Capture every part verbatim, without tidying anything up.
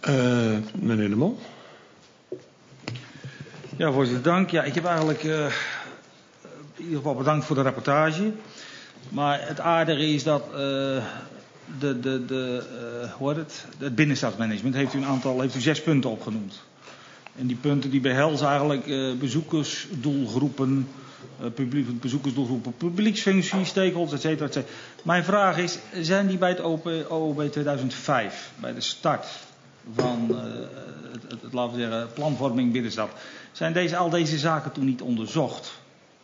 Uh, meneer De Mol. Ja, voorzitter, dank. Ja, ik heb eigenlijk uh, in ieder geval bedankt voor de rapportage. Maar het aardige is dat uh, de, de, de, uh, hoe heet het? Het binnenstadsmanagement heeft u een aantal, heeft u zes punten opgenoemd. En die punten die behelzen eigenlijk uh, bezoekersdoelgroepen, uh, publiek, bezoekersdoelgroepen, publieksfuncties, stakeholders, et cetera, et cetera. Mijn vraag is, zijn die bij het O O B tweeduizend vijf, bij de start van uh, het, het, het, laten we zeggen, planvorming binnenstad, zijn deze, al deze zaken toen niet onderzocht?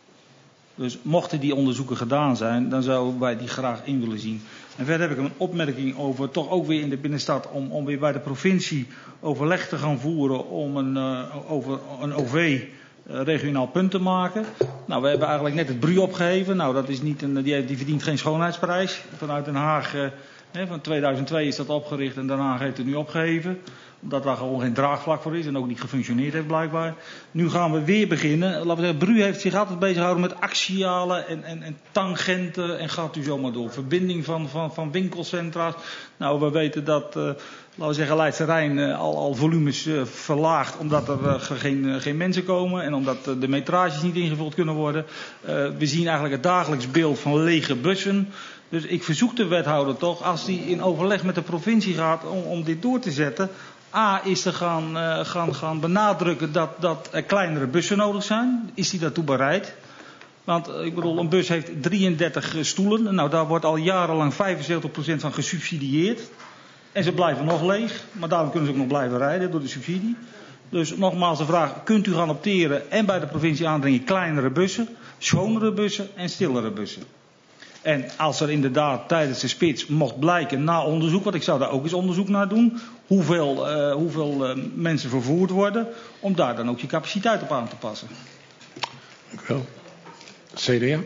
Dus mochten die onderzoeken gedaan zijn, dan zouden wij die graag in willen zien. En verder heb ik een opmerking over, toch ook weer in de binnenstad, om, om weer bij de provincie overleg te gaan voeren om een, uh, over een O V uh, regionaal punt te maken. Nou, we hebben eigenlijk net het B R U opgeheven. Nou, dat is niet een, die, die verdient geen schoonheidsprijs. Vanuit Den Haag, uh, hè, van tweeduizend twee is dat opgericht en Den Haag heeft het nu opgeheven. Omdat daar gewoon geen draagvlak voor is en ook niet gefunctioneerd heeft blijkbaar. Nu gaan we weer beginnen. Laten we zeggen, B R U heeft zich altijd bezig gehouden met axialen en, en, en tangenten. En gaat u zomaar door. Verbinding van, van, van winkelcentra's. Nou, we weten dat, uh, laten we zeggen, Leidse Rijn uh, al, al volumes uh, verlaagt. Omdat er uh, geen, uh, geen mensen komen. En omdat uh, de metrages niet ingevuld kunnen worden. Uh, we zien eigenlijk het dagelijks beeld van lege bussen. Dus ik verzoek de wethouder toch, als hij in overleg met de provincie gaat om, om dit door te zetten. A, is te gaan, uh, gaan, gaan benadrukken dat, dat er kleinere bussen nodig zijn. Is hij daartoe bereid? Want uh, ik bedoel, een bus heeft drieëndertig stoelen. Nou, daar wordt al jarenlang vijfenzeventig procent van gesubsidieerd. En ze blijven nog leeg. Maar daarom kunnen ze ook nog blijven rijden door de subsidie. Dus nogmaals de vraag, kunt u gaan opteren en bij de provincie aandringen kleinere bussen, schonere bussen en stillere bussen? En als er inderdaad tijdens de spits mocht blijken na onderzoek, want ik zou daar ook eens onderzoek naar doen, hoeveel, uh, hoeveel uh, mensen vervoerd worden, om daar dan ook je capaciteit op aan te passen. Dank u wel. C D A.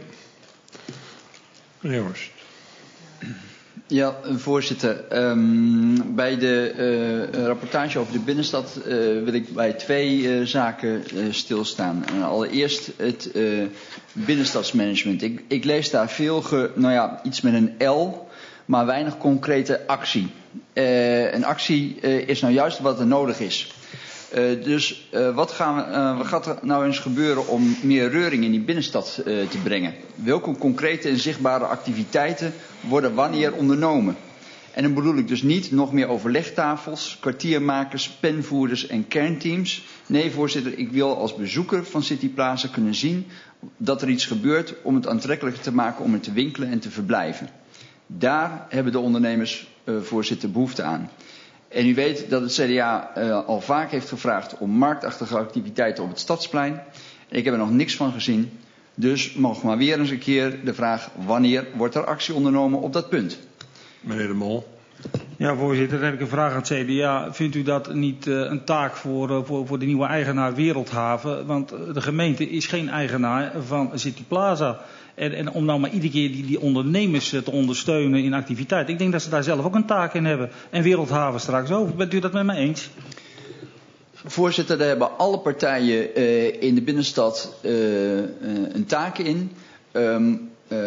Meneer Horst. Ja, voorzitter. Um, bij de uh, rapportage over de binnenstad uh, wil ik bij twee uh, zaken uh, stilstaan. Uh, allereerst het uh, binnenstadsmanagement. Ik, ik lees daar veel, ge, nou ja, iets met een L, maar weinig concrete actie. Uh, een actie uh, is nou juist wat er nodig is. Uh, dus uh, wat, gaan we, uh, wat gaat er nou eens gebeuren om meer reuring in die binnenstad uh, te brengen? Welke concrete en zichtbare activiteiten worden wanneer ondernomen? En dan bedoel ik dus niet nog meer overlegtafels, kwartiermakers, penvoerders en kernteams. Nee, voorzitter, ik wil als bezoeker van Cityplaza kunnen zien dat er iets gebeurt om het aantrekkelijker te maken om er te winkelen en te verblijven. Daar hebben de ondernemers, uh, voorzitter, behoefte aan. En u weet dat het C D A uh, al vaak heeft gevraagd om marktachtige activiteiten op het Stadsplein. En ik heb er nog niks van gezien. Dus mag maar weer eens een keer de vraag, wanneer wordt er actie ondernomen op dat punt? Meneer De Mol. Ja, voorzitter, dan heb ik een vraag aan het C D A. Vindt u dat niet uh, een taak voor, uh, voor, voor de nieuwe eigenaar Wereldhaven? Want de gemeente is geen eigenaar van Cityplaza. En, en om nou maar iedere keer die, die ondernemers te ondersteunen in activiteit. Ik denk dat ze daar zelf ook een taak in hebben. En Wereldhaven straks ook. Bent u dat met mij eens? Voorzitter, daar hebben alle partijen uh, in de binnenstad uh, uh, een taak in. Um, uh,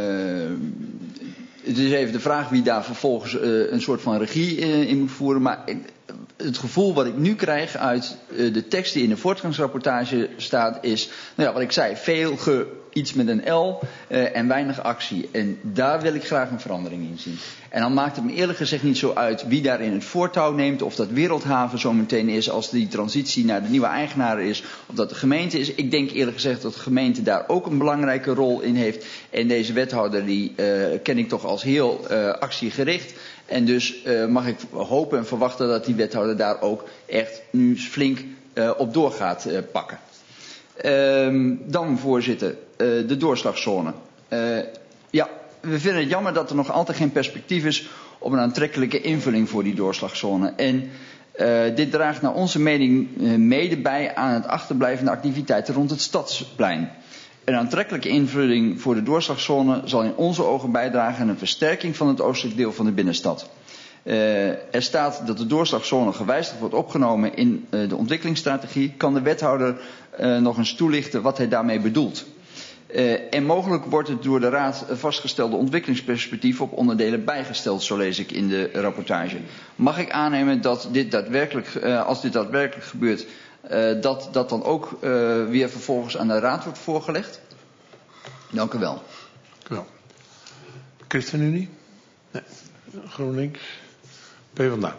het is even de vraag wie daar vervolgens uh, een soort van regie uh, in moet voeren. Maar het gevoel wat ik nu krijg uit uh, de tekst die in de voortgangsrapportage staat is, nou ja, wat ik zei, veel ge... iets met een L uh, en weinig actie. En daar wil ik graag een verandering in zien. En dan maakt het me eerlijk gezegd niet zo uit wie daarin het voortouw neemt. Of dat Wereldhaven zo meteen is als die transitie naar de nieuwe eigenaar is. Of dat de gemeente is. Ik denk eerlijk gezegd dat de gemeente daar ook een belangrijke rol in heeft. En deze wethouder die uh, ken ik toch als heel uh, actiegericht. En dus uh, mag ik hopen en verwachten dat die wethouder daar ook echt nu flink uh, op door gaat uh, pakken. Uh, dan voorzitter, uh, de doorslagzone. Uh, ja, we vinden het jammer dat er nog altijd geen perspectief is op een aantrekkelijke invulling voor die doorslagzone. En uh, dit draagt naar onze mening uh, mede bij aan het achterblijvende activiteiten rond het Stadsplein. Een aantrekkelijke invulling voor de doorslagzone zal in onze ogen bijdragen aan een versterking van het oostelijk deel van de binnenstad. Uh, er staat dat de doorslagzone gewijzigd wordt opgenomen in uh, de ontwikkelingsstrategie. Kan de wethouder uh, nog eens toelichten wat hij daarmee bedoelt? Uh, en mogelijk wordt het door de Raad vastgestelde ontwikkelingsperspectief op onderdelen bijgesteld, zo lees ik in de rapportage. Mag ik aannemen dat dit daadwerkelijk, uh, als dit daadwerkelijk gebeurt, uh, dat dat dan ook uh, weer vervolgens aan de Raad wordt voorgelegd? Dank u wel. Dank u wel. ChristenUnie? Nee. GroenLinks? PvdA?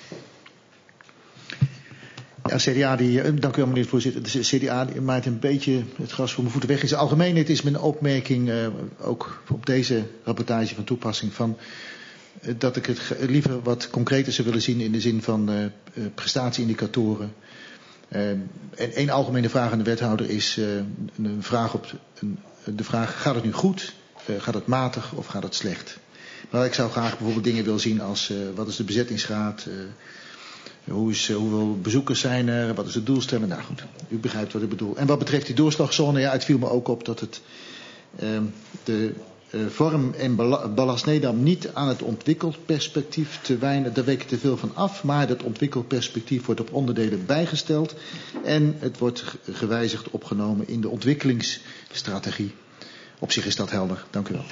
Ja, C D A, die, dank u wel meneer de voorzitter. De C D A die maait een beetje het gras voor mijn voeten weg. In zijn algemeenheid is mijn opmerking, uh, ook op deze rapportage van toepassing, van, uh, dat ik het liever wat concreter zou willen zien in de zin van uh, uh, prestatieindicatoren. Uh, en één algemene vraag aan de wethouder is uh, een vraag op een, de vraag, gaat het nu goed, uh, gaat het matig of gaat het slecht? Maar ik zou graag bijvoorbeeld dingen willen zien als uh, wat is de bezettingsgraad, uh, Hoe is, hoeveel bezoekers zijn er? Wat is de doelstelling? Nou goed, u begrijpt wat ik bedoel. En wat betreft die doorslagzone, ja, het viel me ook op dat het uh, de uh, vorm en Ballast Nedam niet aan het ontwikkelperspectief te weinig, daar week ik te veel van af, maar dat ontwikkelperspectief wordt op onderdelen bijgesteld en het wordt gewijzigd opgenomen in de ontwikkelingsstrategie. Op zich is dat helder. Dank u wel.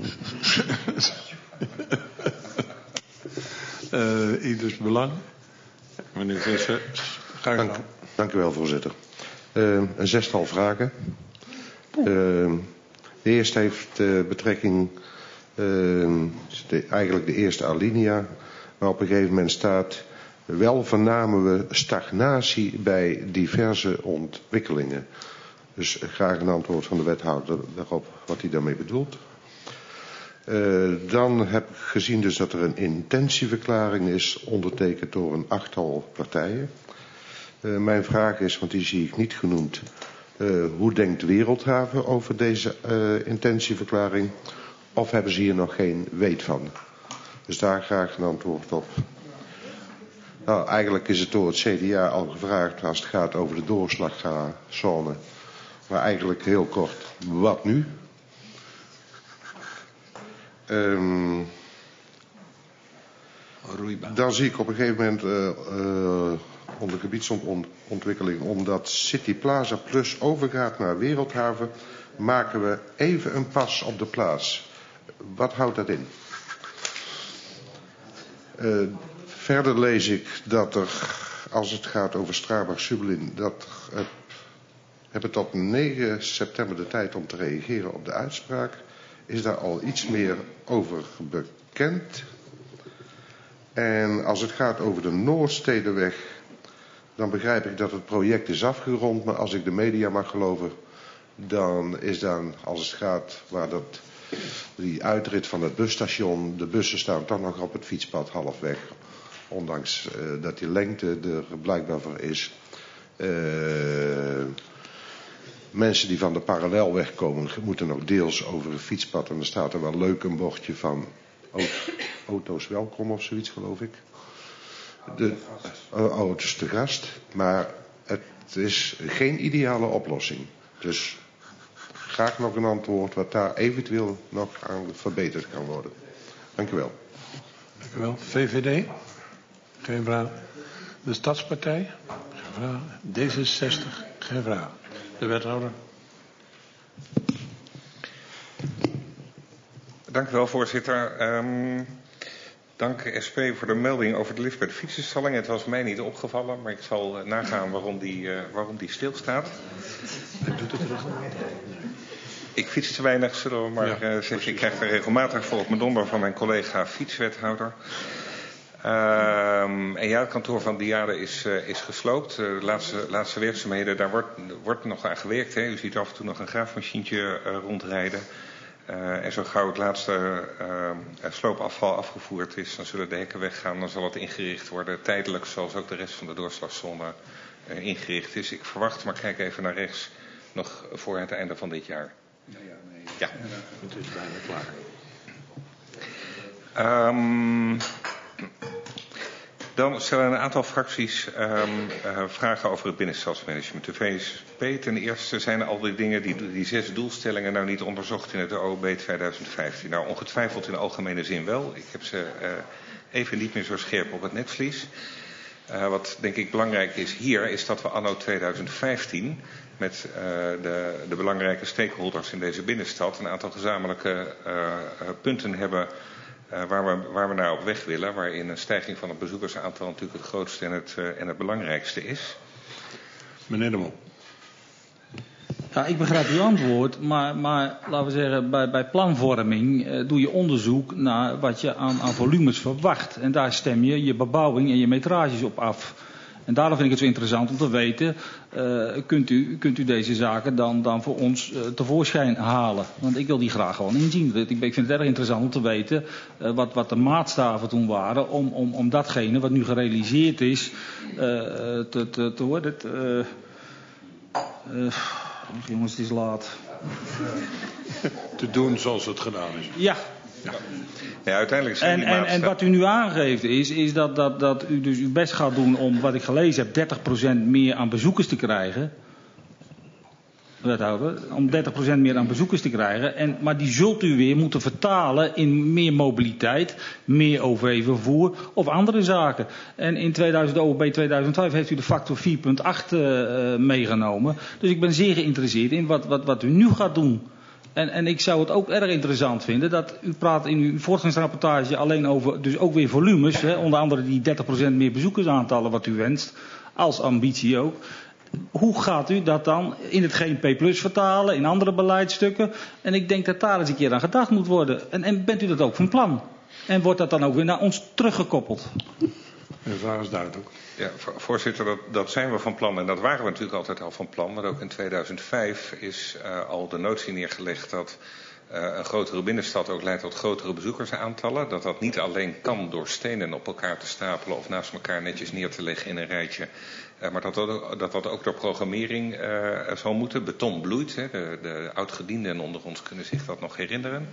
uh, Ieders Belang. Meneer Visser, ga dank, dank u wel, voorzitter. Uh, een zestal vragen. Uh, de eerste heeft uh, betrekking, uh, de, eigenlijk de eerste alinea, waar op een gegeven moment staat, wel vernamen we stagnatie bij diverse ontwikkelingen. Dus graag een antwoord van de wethouder daarop wat hij daarmee bedoelt. Uh, dan heb ik gezien dus dat er een intentieverklaring is ondertekend door een achttal partijen. Uh, mijn vraag is, want die zie ik niet genoemd, uh, hoe denkt Wereldhaven over deze uh, intentieverklaring? Of hebben ze hier nog geen weet van? Dus daar graag een antwoord op. Nou, eigenlijk is het door het C D A al gevraagd als het gaat over de doorslagzone. Maar eigenlijk heel kort, wat nu? Um, dan zie ik op een gegeven moment uh, uh, onder gebiedsontwikkeling, omdat City Plaza Plus overgaat naar Wereldhaven, maken we even een pas op de plaats. Wat houdt dat in? Uh, verder lees ik dat er, als het gaat over Strabag-Subelin, dat uh, hebben tot negen september de tijd om te reageren op de uitspraak. Is daar al iets meer over bekend? En als het gaat over de Noordstedenweg, dan begrijp ik dat het project is afgerond. Maar als ik de media mag geloven, dan is dan, als het gaat waar dat, die uitrit van het busstation, de bussen staan toch nog op het fietspad halfweg. Ondanks uh, dat die lengte er blijkbaar voor is. Uh, Mensen die van de parallelweg komen, moeten nog deels over een fietspad. En er staat er wel leuk een bordje van auto's welkom of zoiets, geloof ik. De auto's te gast. Maar het is geen ideale oplossing. Dus graag nog een antwoord wat daar eventueel nog aan verbeterd kan worden. Dank u wel. Dank u wel. V V D? Geen vraag. De Stadspartij? Geen vraag. D zesenzestig? Geen vraag. De wethouder. Dank u wel, voorzitter. Um, dank S P voor de melding over de lift bij de fietsenstalling. Het was mij niet opgevallen, maar ik zal uh, nagaan waarom die, uh, waarom die stilstaat. Ik fiets te weinig, zullen we maar ja, uh, zeggen. Ik krijg er regelmatig voor op mijn donder van mijn collega fietswethouder. Um, en ja, het kantoor van Diade is, uh, is gesloopt. Uh, de laatste, laatste werkzaamheden, daar wordt, wordt nog aan gewerkt. Hè. U ziet af en toe nog een graafmachientje uh, rondrijden. Uh, en zo gauw het laatste uh, sloopafval afgevoerd is, dan zullen de hekken weggaan. Dan zal het ingericht worden, tijdelijk, zoals ook de rest van de doorslagzone uh, ingericht is. Ik verwacht, maar kijk even naar rechts, nog voor het einde van dit jaar. Ja, ja, nee. Ja. Het is bijna klaar. Um, Dan stellen een aantal fracties um, uh, vragen over het binnenstadsmanagement. De V S P, ten eerste zijn al die dingen, die, die zes doelstellingen nou niet onderzocht in het O O B tweeduizend vijftien. Nou, ongetwijfeld in de algemene zin wel. Ik heb ze uh, even niet meer zo scherp op het netvlies. Uh, wat denk ik belangrijk is hier, is dat we anno tweeduizend vijftien met uh, de, de belangrijke stakeholders in deze binnenstad een aantal gezamenlijke uh, punten hebben uh, waar, we, waar we naar op weg willen. Waarin een stijging van het bezoekersaantal natuurlijk het grootste en het, uh, en het belangrijkste is. Meneer De Mol. Ja, ik begrijp uw antwoord, maar, maar laten we zeggen, bij, bij planvorming eh, doe je onderzoek naar wat je aan, aan volumes verwacht. En daar stem je je bebouwing en je metrages op af. En daarom vind ik het zo interessant om te weten, uh, kunt, u, kunt u deze zaken dan, dan voor ons uh, tevoorschijn halen? Want ik wil die graag gewoon inzien. Ik, ik vind het erg interessant om te weten uh, wat, wat de maatstaven toen waren om, om, om datgene wat nu gerealiseerd is uh, te, te, te, hoe heet het, uh, uh, oh, jongens, het is laat. Te doen zoals het gedaan is. Ja. Ja. Ja, uiteindelijk zijn en, die en, maatstaven... en wat u nu aangeeft is, is dat, dat, dat u dus uw best gaat doen om, wat ik gelezen heb, dertig procent meer aan bezoekers te krijgen. Wethouder, om dertig procent meer aan bezoekers te krijgen. En, maar die zult u weer moeten vertalen in meer mobiliteit, meer O V-vervoer of andere zaken. En in tweeduizend, O O B tweeduizend vijf heeft u de factor vier komma acht uh, meegenomen. Dus ik ben zeer geïnteresseerd in wat, wat, wat u nu gaat doen. En, en ik zou het ook erg interessant vinden dat u praat in uw voortgangsrapportage alleen over, dus ook weer volumes, hè, onder andere die dertig procent meer bezoekersaantallen wat u wenst, als ambitie ook. Hoe gaat u dat dan in het G N P plus vertalen, in andere beleidstukken? En ik denk dat daar eens een keer aan gedacht moet worden. En, en bent u dat ook van plan? En wordt dat dan ook weer naar ons teruggekoppeld? De vraag is duidelijk. Ja, voorzitter, dat, dat zijn we van plan en dat waren we natuurlijk altijd al van plan. Maar ook in tweeduizend vijf is uh, al de notie neergelegd dat uh, een grotere binnenstad ook leidt tot grotere bezoekersaantallen. Dat dat niet alleen kan door stenen op elkaar te stapelen of naast elkaar netjes neer te leggen in een rijtje. Uh, maar dat dat, dat dat ook door programmering uh, zal moeten. Beton bloeit, hè. De, de oud-gedienden onder ons kunnen zich dat nog herinneren.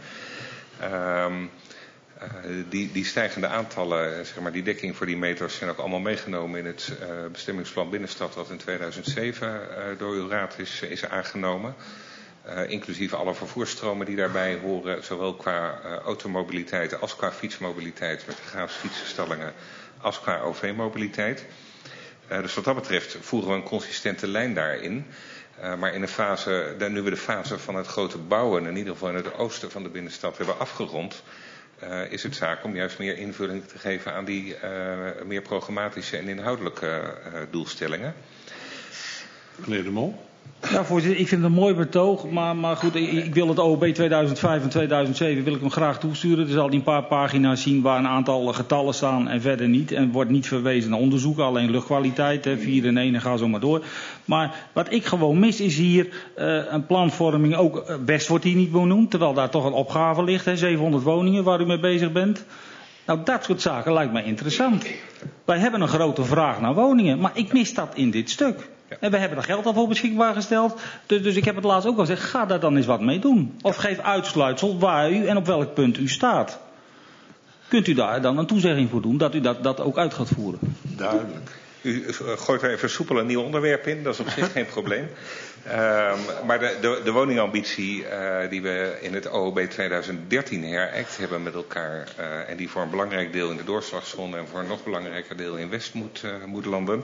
Um, Uh, die, die stijgende aantallen, zeg maar, die dekking voor die meters zijn ook allemaal meegenomen in het uh, bestemmingsplan binnenstad dat in tweeduizend zeven uh, door uw raad is, is aangenomen. Uh, inclusief alle vervoersstromen die daarbij horen, zowel qua uh, automobiliteit als qua fietsmobiliteit met de gratis fietsenstallingen als qua O V-mobiliteit. Uh, dus wat dat betreft voeren we een consistente lijn daarin. Uh, maar in een fase, nu we de fase van het grote bouwen, in ieder geval in het oosten van de binnenstad, hebben afgerond, Uh, is het zaak om juist meer invulling te geven aan die uh, meer programmatische en inhoudelijke uh, doelstellingen. Meneer De Mol. Ja, voorzitter, ik vind het een mooi betoog, maar, maar goed, ik, ik wil het O O B tweeduizend vijf en tweeduizend zeven wil ik hem graag toesturen. Er zal die een paar pagina's zien waar een aantal getallen staan en verder niet. En wordt niet verwezen naar onderzoeken, alleen luchtkwaliteit, hè, vier in één en ga zo maar door. Maar wat ik gewoon mis is hier uh, een planvorming, ook uh, West wordt hier niet benoemd, terwijl daar toch een opgave ligt, hè, zevenhonderd woningen waar u mee bezig bent. Nou, dat soort zaken lijkt mij interessant. Wij hebben een grote vraag naar woningen, maar ik mis dat in dit stuk. Ja. En we hebben er geld al voor beschikbaar gesteld. Dus, dus ik heb het laatst ook al gezegd, ga daar dan eens wat mee doen. Of geef uitsluitsel waar u en op welk punt u staat. Kunt u daar dan een toezegging voor doen dat u dat, dat ook uit gaat voeren? Duidelijk. U gooit er even soepel een nieuw onderwerp in, dat is op zich geen probleem. Um, maar de, de, de woningambitie uh, die we in het O O B tweeduizend dertien heract hebben met elkaar, uh, en die voor een belangrijk deel in de doorslagzone en voor een nog belangrijker deel in West moet, uh, moet landen,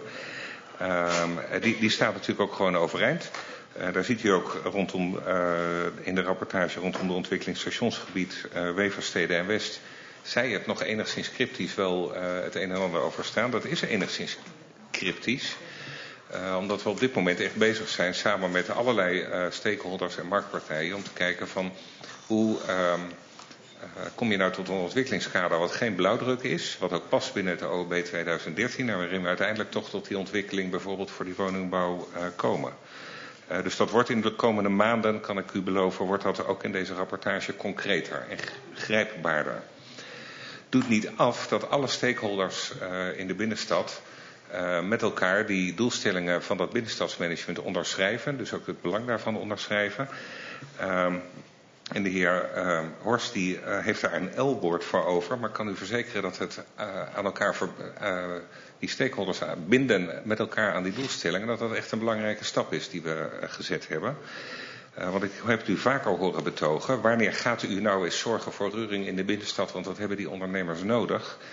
um, die, die staat natuurlijk ook gewoon overeind. Uh, daar ziet u ook rondom, uh, in de rapportage rondom de ontwikkeling stationsgebied uh, Weverstede en West, zij het nog enigszins cryptisch wel uh, het een en ander over staan. Dat is enigszins cryptisch. Uh, omdat we op dit moment echt bezig zijn samen met allerlei uh, stakeholders en marktpartijen om te kijken van hoe uh, uh, kom je nou tot een ontwikkelingskader wat geen blauwdruk is, wat ook past binnen het O O B tweeduizend dertien en waarin we uiteindelijk toch tot die ontwikkeling bijvoorbeeld voor die woningbouw uh, komen. Uh, dus dat wordt in de komende maanden, kan ik u beloven, wordt dat ook in deze rapportage concreter en grijpbaarder. Doet niet af dat alle stakeholders uh, in de binnenstad Uh, met elkaar die doelstellingen van dat binnenstadsmanagement onderschrijven. Dus ook het belang daarvan onderschrijven. Uh, en de heer uh, Horst die, uh, heeft daar een L-woord voor over. Maar kan u verzekeren dat het uh, aan elkaar ver, uh, die stakeholders binden met elkaar aan die doelstellingen. Dat dat echt een belangrijke stap is die we uh, gezet hebben. Uh, want ik heb het u vaker horen betogen. Wanneer gaat u nou eens zorgen voor reuring in de binnenstad? Want dat hebben die ondernemers nodig.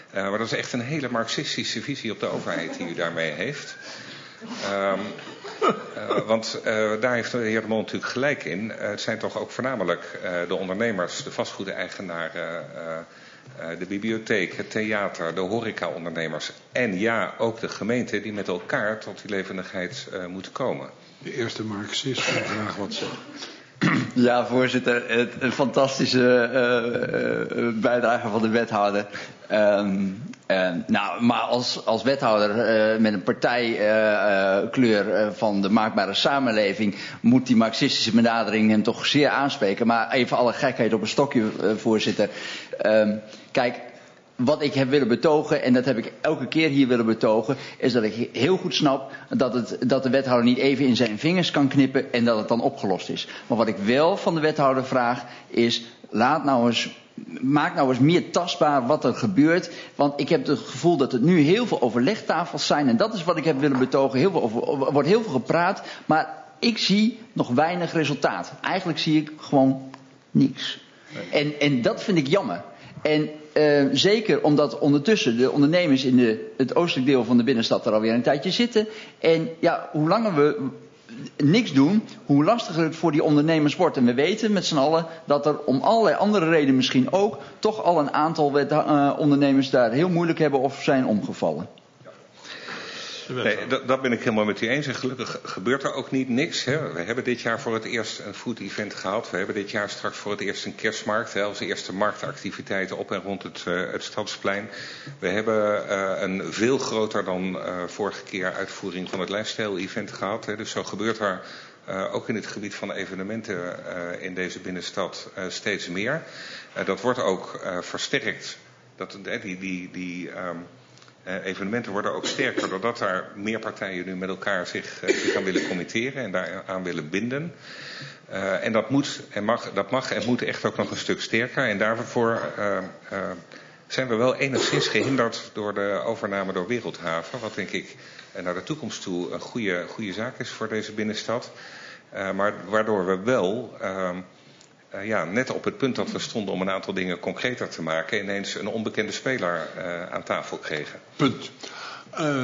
Uh, maar dat is echt een hele marxistische visie op de overheid die u daarmee heeft. Um, uh, want uh, daar heeft de heer De Mol natuurlijk gelijk in. Uh, het zijn toch ook voornamelijk uh, de ondernemers, de vastgoedeigenaren, uh, uh, de bibliotheek, het theater, de horecaondernemers en ja, ook de gemeente die met elkaar tot die levendigheid uh, moeten komen. De eerste Marxist wil graag wat zeggen. Ja, voorzitter, het, een fantastische uh, uh, bijdrage van de wethouder. Um, uh, nou, maar als, als wethouder uh, met een partijkleur uh, uh, van de maakbare samenleving moet die marxistische benadering hem toch zeer aanspreken. Maar even alle gekheid op een stokje, uh, voorzitter. Um, kijk. Wat ik heb willen betogen, en dat heb ik elke keer hier willen betogen, is dat ik heel goed snap dat, het, dat de wethouder niet even in zijn vingers kan knippen en dat het dan opgelost is. Maar wat ik wel van de wethouder vraag is, laat nou eens, maak nou eens meer tastbaar wat er gebeurt. Want ik heb het gevoel dat er nu heel veel overlegtafels zijn en dat is wat ik heb willen betogen. Heel veel over, er wordt heel veel gepraat, maar ik zie nog weinig resultaat. Eigenlijk zie ik gewoon niks. En, en dat vind ik jammer. En uh, zeker omdat ondertussen de ondernemers in de, het oostelijk deel van de binnenstad er alweer een tijdje zitten. En ja, hoe langer we niks doen, hoe lastiger het voor die ondernemers wordt. En we weten met z'n allen dat er om allerlei andere redenen misschien ook toch al een aantal wet, uh, ondernemers daar heel moeilijk hebben of zijn omgevallen. Nee, dat, dat ben ik helemaal met u eens. En gelukkig gebeurt er ook niet niks. Hè. We hebben dit jaar voor het eerst een food event gehad. We hebben dit jaar straks voor het eerst een kerstmarkt. Hè, als eerste marktactiviteiten op en rond het, uh, het Stadsplein. We hebben uh, een veel groter dan uh, vorige keer uitvoering van het lifestyle-event gehad. Hè. Dus zo gebeurt er uh, ook in het gebied van evenementen uh, in deze binnenstad uh, steeds meer. Uh, dat wordt ook uh, versterkt. Dat, uh, die... die, die um, Uh, evenementen worden ook sterker doordat daar meer partijen nu met elkaar zich, uh, zich aan willen committeren en daaraan willen binden. Uh, en dat moet en mag, dat mag en moet echt ook nog een stuk sterker. En daarvoor uh, uh, zijn we wel enigszins gehinderd door de overname door Wereldhaven. Wat denk ik uh, naar de toekomst toe een goede, goede zaak is voor deze binnenstad. Uh, maar waardoor we wel... Uh, Uh, ja, net op het punt dat we stonden om een aantal dingen concreter te maken, ineens een onbekende speler uh, aan tafel kregen. Punt. Uh,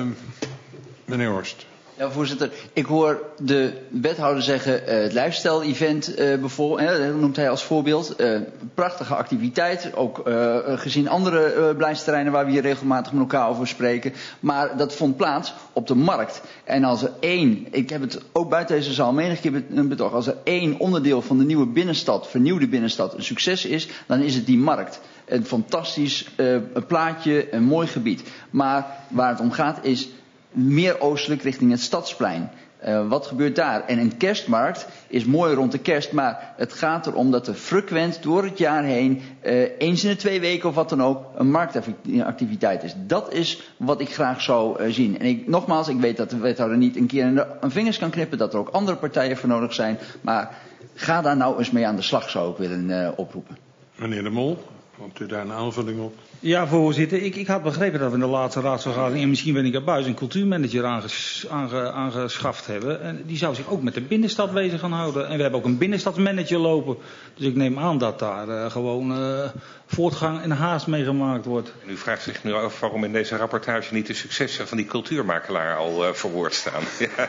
meneer Horst. Ja, voorzitter. Ik hoor de wethouder zeggen, uh, het lifestyle-event uh, bijvoorbeeld, uh, dat noemt hij als voorbeeld. Uh, prachtige activiteit, ook uh, gezien andere uh, beleidsterreinen waar we hier regelmatig met elkaar over spreken. Maar dat vond plaats op de markt. En als er één, ik heb het ook buiten deze zaal menig keer betoogd, als er één onderdeel van de nieuwe binnenstad, vernieuwde binnenstad, een succes is, dan is het die markt. Een fantastisch uh, plaatje, een mooi gebied. Maar waar het om gaat is meer oostelijk richting het Stadsplein. Uh, wat gebeurt daar? En een kerstmarkt is mooi rond de kerst, maar het gaat erom dat er frequent door het jaar heen, uh, eens in de twee weken of wat dan ook, een marktactiviteit is. Dat is wat ik graag zou uh, zien. En ik, nogmaals, ik weet dat de wethouder niet een keer in de een vingers kan knippen, dat er ook andere partijen voor nodig zijn, maar ga daar nou eens mee aan de slag, zou ik willen uh, oproepen. Meneer De Mol, komt u daar een aanvulling op? Ja, voorzitter. Ik, ik had begrepen dat we in de laatste raadsvergadering, en misschien ben ik er buiten, een cultuurmanager aanges, aange, aangeschaft hebben. En die zou zich ook met de binnenstad bezig gaan houden. En we hebben ook een binnenstadsmanager lopen. Dus ik neem aan dat daar uh, gewoon uh, voortgang en haast mee gemaakt wordt. En u vraagt zich nu af waarom in deze rapportage niet de successen van die cultuurmakelaar al uh, verwoord staan. Ja.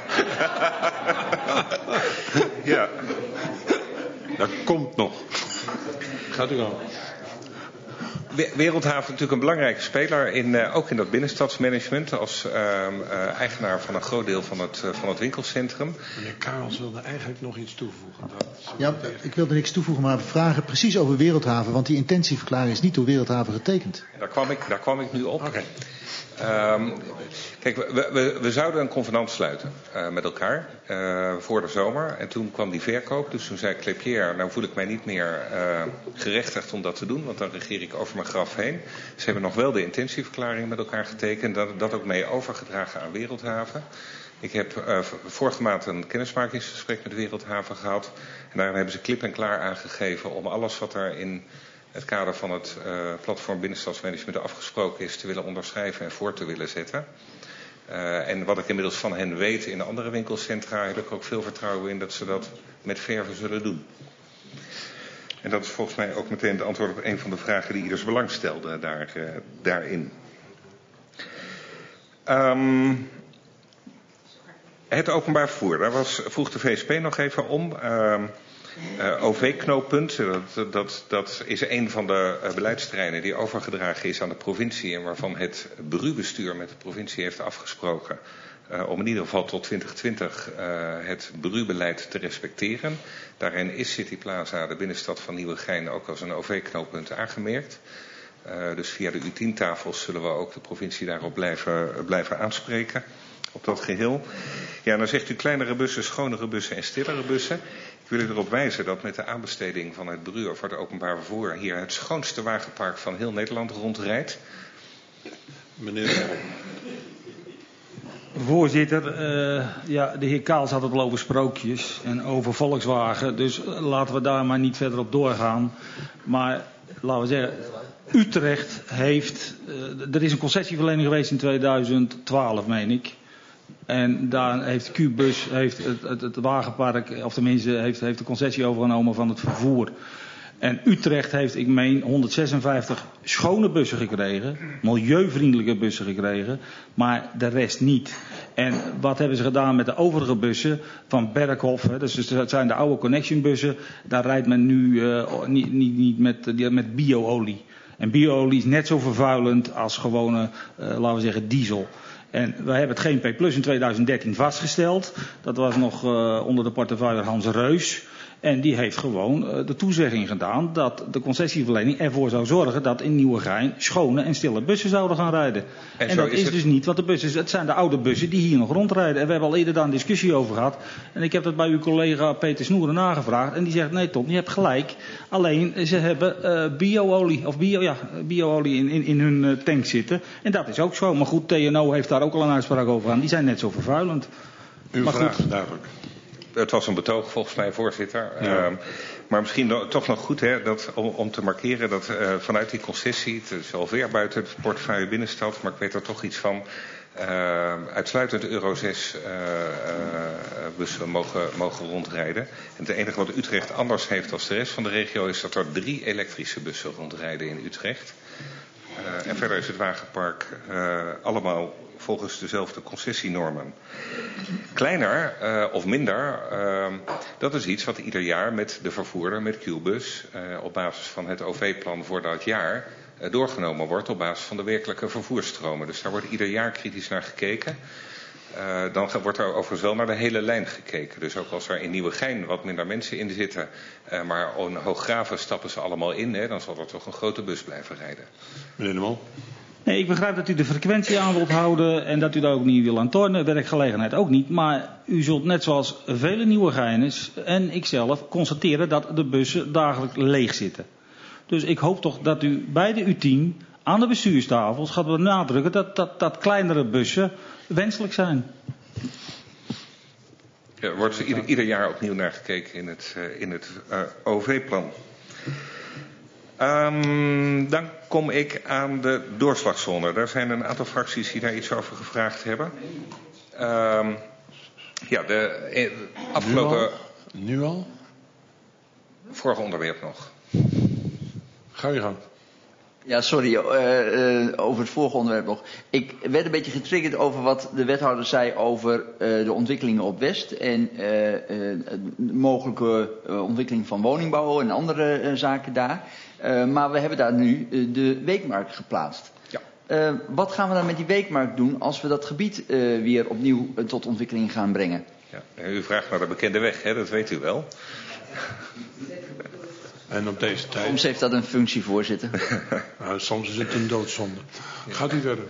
Ja. Dat komt nog. Gaat u al. Wereldhaven is natuurlijk een belangrijke speler, in, uh, ook in dat binnenstadsmanagement, als uh, uh, eigenaar van een groot deel van het, uh, van het winkelcentrum. Meneer Karels wilde eigenlijk nog iets toevoegen. Dat ja, ik wilde niks toevoegen, maar vragen precies over Wereldhaven, want die intentieverklaring is niet door Wereldhaven getekend. Daar kwam ik, daar kwam ik nu op. Okay. Um, kijk, we, we, we zouden een convenant sluiten uh, met elkaar uh, voor de zomer. En toen kwam die verkoop. Dus toen zei Clepierre, nou voel ik mij niet meer uh, gerechtigd om dat te doen. Want dan regeer ik over mijn graf heen. Ze hebben nog wel de intentieverklaring met elkaar getekend. Dat, dat ook mee overgedragen aan Wereldhaven. Ik heb uh, vorige maand een kennismakingsgesprek met Wereldhaven gehad. En daarin hebben ze klip en klaar aangegeven om alles wat er in het kader van het uh, platform binnenstadsmanagement afgesproken is te willen onderschrijven en voor te willen zetten. Uh, en wat ik inmiddels van hen weet in andere winkelcentra, heb ik ook veel vertrouwen in dat ze dat met verve zullen doen. En dat is volgens mij ook meteen het antwoord op een van de vragen die ieders belang stelde daar, uh, daarin. Um, het openbaar vervoer, daar was, vroeg de V S P nog even om. Uh, uh, O V-knooppunt, dat, dat, dat is een van de uh, beleidsterreinen die overgedragen is aan de provincie en waarvan het berubestuur met de provincie heeft afgesproken uh, om in ieder geval tot twintig twintig uh, het berubeleid te respecteren. Daarin is Cityplaza, de binnenstad van Nieuwegein, ook als een O V-knooppunt aangemerkt. Uh, dus via de U tien tafels zullen we ook de provincie daarop blijven, blijven aanspreken. Op dat geheel. Ja, dan zegt u kleinere bussen, schonere bussen en stillere bussen. Ik wil u erop wijzen dat met de aanbesteding van het bureau voor het openbaar vervoer hier het schoonste wagenpark van heel Nederland rondrijdt. Meneer Voorzitter, uh, ja, de heer Kaals had het al over sprookjes en over Volkswagen. Dus laten we daar maar niet verder op doorgaan. Maar laten we zeggen, Utrecht heeft, uh, er is een concessieverlening geweest in tweeduizend twaalf, meen ik. En daar heeft Q-Bus heeft het, het, het wagenpark, of tenminste heeft, heeft de concessie overgenomen van het vervoer. En Utrecht heeft, ik meen, honderdzesenvijftig schone bussen gekregen. Milieuvriendelijke bussen gekregen. Maar de rest niet. En wat hebben ze gedaan met de overige bussen van Berkhoff? Hè, dus dat zijn de oude connectionbussen. Daar rijdt men nu uh, niet, niet, niet met, met bio-olie. En bio-olie is net zo vervuilend als gewone, uh, laten we zeggen, diesel. En wij hebben het G N P Plus in tweeduizend dertien vastgesteld. Dat was nog uh, onder de portefeuille Hans Reus. En die heeft gewoon uh, de toezegging gedaan dat de concessieverlening ervoor zou zorgen dat in Nieuwegein schone en stille bussen zouden gaan rijden. En, en dat is, is dus niet wat de bussen, het zijn de oude bussen die hier nog rondrijden. En we hebben al eerder daar een discussie over gehad. En ik heb dat bij uw collega Peter Snoeren nagevraagd. En die zegt, nee Tom, je hebt gelijk. Alleen ze hebben uh, bio-olie, of bio, ja, bio-olie in, in, in hun uh, tank zitten. En dat is ook schoon. Maar goed, T N O heeft daar ook al een uitspraak over gedaan. Die zijn net zo vervuilend. Uw maar vraag goed. is duidelijk. Het was een betoog volgens mij, voorzitter. Ja. Uh, maar misschien no- toch nog goed hè, dat, om, om te markeren dat uh, vanuit die concessie, het is wel ver buiten het portefeuille binnenstad, maar ik weet er toch iets van, uh, uitsluitend Euro zes uh, uh, bussen mogen, mogen rondrijden. En het enige wat Utrecht anders heeft dan de rest van de regio is dat er drie elektrische bussen rondrijden in Utrecht. Uh, en verder is het wagenpark uh, allemaal volgens dezelfde concessienormen. Kleiner uh, of minder, uh, dat is iets wat ieder jaar met de vervoerder, met Q-Bus, uh, op basis van het O V-plan voor dat jaar uh, doorgenomen wordt op basis van de werkelijke vervoersstromen. Dus daar wordt ieder jaar kritisch naar gekeken. Uh, dan wordt er overigens wel naar de hele lijn gekeken. Dus ook als er in Nieuwegein wat minder mensen in zitten, uh, maar in Hooggraven stappen ze allemaal in, hè, dan zal er toch een grote bus blijven rijden. Meneer de Mol. Nee, ik begrijp dat u de frequentie aan wilt houden en dat u daar ook niet wil aan tornen, werkgelegenheid ook niet. Maar u zult net zoals vele Nieuwegeiners en ikzelf constateren dat de bussen dagelijks leeg zitten. Dus ik hoop toch dat u bij de U tien aan de bestuurstafels gaat benadrukken dat, dat, dat kleinere bussen wenselijk zijn. Er wordt ieder, ieder jaar opnieuw naar gekeken in het, uh, in het uh, O V-plan. Um, dan kom ik aan de doorslagzone. Daar zijn een aantal fracties die daar iets over gevraagd hebben. Um, ja, de eh, afgelopen... Nu al? Nu al? Vorige onderwerp nog. Ga je gang. Ja, sorry, uh, uh, over het vorige onderwerp nog. Ik werd een beetje getriggerd over wat de wethouder zei over uh, de ontwikkelingen op West. En uh, uh, mogelijke uh, ontwikkeling van woningbouw en andere uh, zaken daar. Uh, maar we hebben daar nu uh, de weekmarkt geplaatst. Ja. Uh, wat gaan we dan met die weekmarkt doen als we dat gebied uh, weer opnieuw uh, tot ontwikkeling gaan brengen? Ja, u vraagt naar de bekende weg, hè? Dat weet u wel. En op deze tijd. Soms heeft dat een functie, voorzitter. Nou, soms is het een doodzonde. Gaat u verder.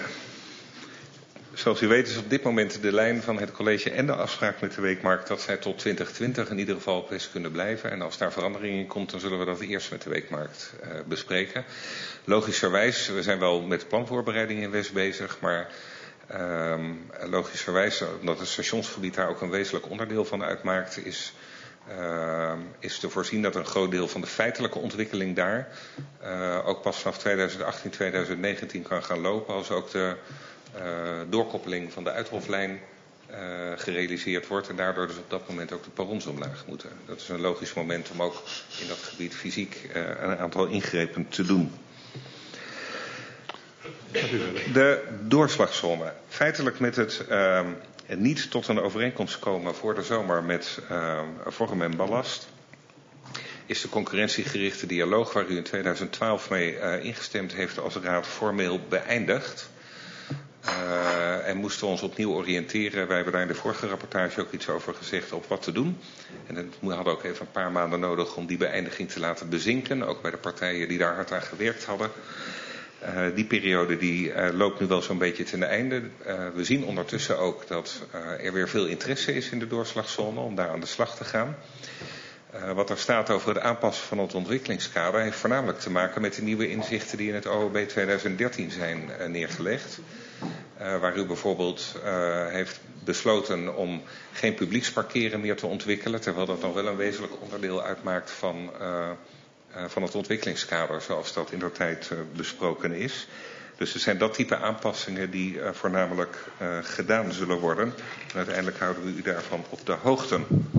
Zoals u weet is op dit moment de lijn van het college en de afspraak met de weekmarkt dat zij tot twintig twintig in ieder geval op West kunnen blijven. En als daar verandering in komt, dan zullen we dat eerst met de weekmarkt uh, bespreken. Logischerwijs, we zijn wel met planvoorbereiding in West bezig, maar uh, logischerwijs, omdat het stationsgebied daar ook een wezenlijk onderdeel van uitmaakt, is... Uh, is te voorzien dat een groot deel van de feitelijke ontwikkeling daar uh, ook pas vanaf tweeduizend achttien, tweeduizend negentien kan gaan lopen, als ook de uh, doorkoppeling van de Uithoflijn uh, gerealiseerd wordt en daardoor dus op dat moment ook de perrons omlaag moeten. Dat is een logisch moment om ook in dat gebied fysiek uh, een aantal ingrepen te doen. De doorslagzone. Feitelijk met het uh, niet tot een overeenkomst komen voor de zomer met uh, vorm en ballast, is de concurrentiegerichte dialoog waar u in tweeduizend twaalf mee uh, ingestemd heeft als raad formeel beëindigd. Uh, en moesten we ons opnieuw oriënteren. Wij hebben daar in de vorige rapportage ook iets over gezegd op wat te doen. En we hadden ook even een paar maanden nodig om die beëindiging te laten bezinken. Ook bij de partijen die daar hard aan gewerkt hadden. Uh, die periode die uh, loopt nu wel zo'n beetje ten einde. Uh, we zien ondertussen ook dat uh, er weer veel interesse is in de doorslagzone om daar aan de slag te gaan. Uh, wat er staat over het aanpassen van het ontwikkelingskader heeft voornamelijk te maken met de nieuwe inzichten die in het O O B tweeduizend dertien zijn uh, neergelegd. Uh, waar u bijvoorbeeld uh, heeft besloten om geen publieksparkeren meer te ontwikkelen, terwijl dat nog wel een wezenlijk onderdeel uitmaakt van, uh, uh, van het ontwikkelingskader, zoals dat in de tijd uh, besproken is. Dus het zijn dat type aanpassingen die uh, voornamelijk uh, gedaan zullen worden. En uiteindelijk houden we u daarvan op de hoogte.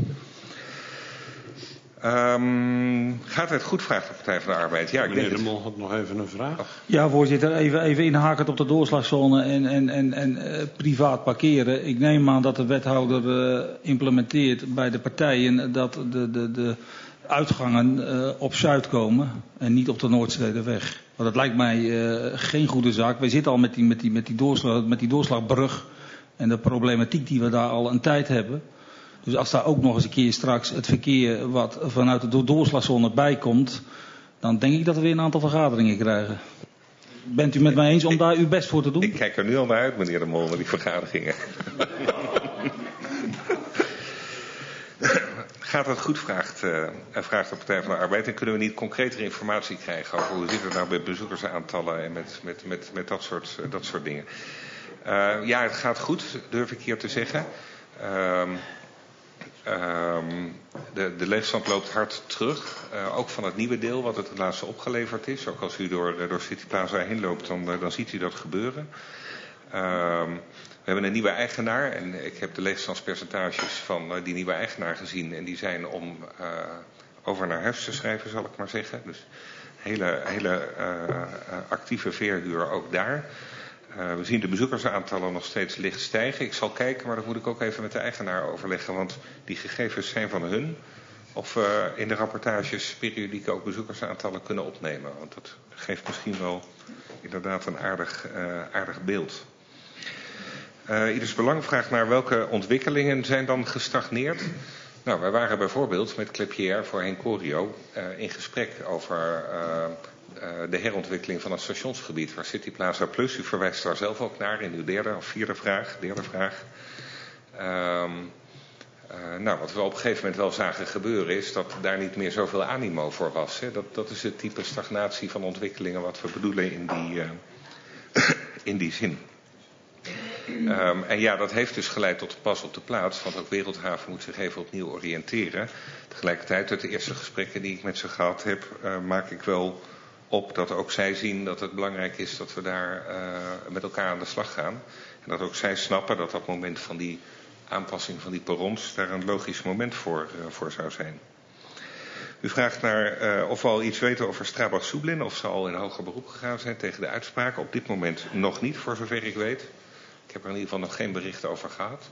Um, gaat het goed, vraagt de Partij van de Arbeid? Ja, ik Meneer denk de het. Mol had nog even een vraag. Ja, voorzitter, even, even inhakend op de doorslagzone en, en, en, en uh, privaat parkeren. Ik neem aan dat de wethouder uh, implementeert bij de partijen dat de, de, de uitgangen uh, op Zuid komen en niet op de Noordstedeweg. Want dat lijkt mij uh, geen goede zaak. Wij zitten al met die, met, die, met, die doorslag, met die doorslagbrug en de problematiek die we daar al een tijd hebben. Dus als daar ook nog eens een keer straks het verkeer wat vanuit de doorslagzone bijkomt, dan denk ik dat we weer een aantal vergaderingen krijgen. Bent u met mij eens om daar uw best voor te doen? Ik kijk er nu al naar uit, meneer de Mol, naar die vergaderingen. Gaat het goed, vraagt, uh, vraagt de Partij van de Arbeid. En kunnen we niet concretere informatie krijgen over hoe zit het nou met bezoekersaantallen en met, met, met, met dat, soort, uh, dat soort dingen. Uh, ja, het gaat goed, durf ik hier te zeggen. Uh, Um, de, de leefstand loopt hard terug. Uh, ook van het nieuwe deel wat het laatste opgeleverd is. Ook als u door, door City Plaza heen loopt, dan, dan ziet u dat gebeuren. Um, we hebben een nieuwe eigenaar. En ik heb de leegstandspercentages van uh, die nieuwe eigenaar gezien. En die zijn om uh, over naar huis te schrijven, zal ik maar zeggen. Dus hele, hele uh, actieve verhuur ook daar. Uh, we zien de bezoekersaantallen nog steeds licht stijgen. Ik zal kijken, maar dat moet ik ook even met de eigenaar overleggen. Want die gegevens zijn van hun. Of we in de rapportages periodiek ook bezoekersaantallen kunnen opnemen. Want dat geeft misschien wel inderdaad een aardig, uh, aardig beeld. Uh, Ieders Belang vraagt naar welke ontwikkelingen zijn dan gestagneerd. Nou, wij waren bijvoorbeeld met Clepierre voor Henk Corio uh, in gesprek over Uh, Uh, de herontwikkeling van het stationsgebied, waar City Plaza Plus, u verwijst daar zelf ook naar in uw derde of vierde vraag, derde vraag. Um, uh, nou, wat we op een gegeven moment wel zagen gebeuren is dat daar niet meer zoveel animo voor was. Hè. Dat, dat is het type stagnatie van ontwikkelingen wat we bedoelen in die, uh, in die zin. Um, en ja, dat heeft dus geleid tot de pas op de plaats, want ook Wereldhaven moet zich even opnieuw oriënteren. Tegelijkertijd, uit de eerste gesprekken die ik met ze gehad heb, uh, maak ik wel op dat ook zij zien dat het belangrijk is dat we daar uh, met elkaar aan de slag gaan. En dat ook zij snappen dat dat moment van die aanpassing van die perrons daar een logisch moment voor, uh, voor zou zijn. U vraagt naar uh, of we al iets weten over Strabag-Soeblin, of ze al in hoger beroep gegaan zijn tegen de uitspraak. Op dit moment nog niet, voor zover ik weet. Ik heb er in ieder geval nog geen berichten over gehad.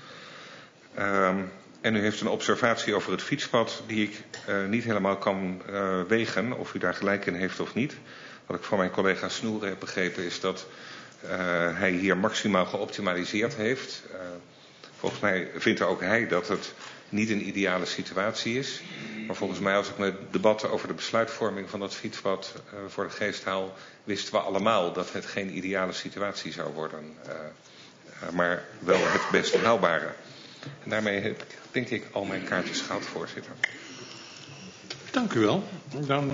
Um, En u heeft een observatie over het fietspad die ik uh, niet helemaal kan uh, wegen, of u daar gelijk in heeft of niet. Wat ik van mijn collega Snoeren heb begrepen is dat uh, hij hier maximaal geoptimaliseerd heeft. Uh, volgens mij vindt ook hij dat het niet een ideale situatie is. Maar volgens mij, als ik me debatten over de besluitvorming van dat fietspad uh, voor de geest haal, wisten we allemaal dat het geen ideale situatie zou worden. Uh, uh, maar wel het best haalbare. En daarmee heb ik, denk ik, al mijn kaartjes gehad, voorzitter. Dank u wel. Dan